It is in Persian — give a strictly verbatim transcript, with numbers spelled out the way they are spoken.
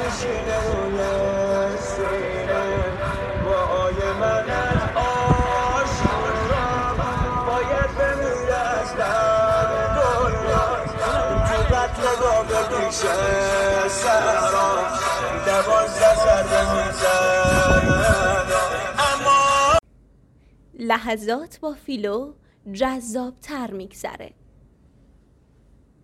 میشینه روی سینه وای من از آشورم باید بمیره از درد تو قتل باب پیشه سهرا دوازده ضربه میزنم اما لحظات با فیلو جذاب تر میگذره.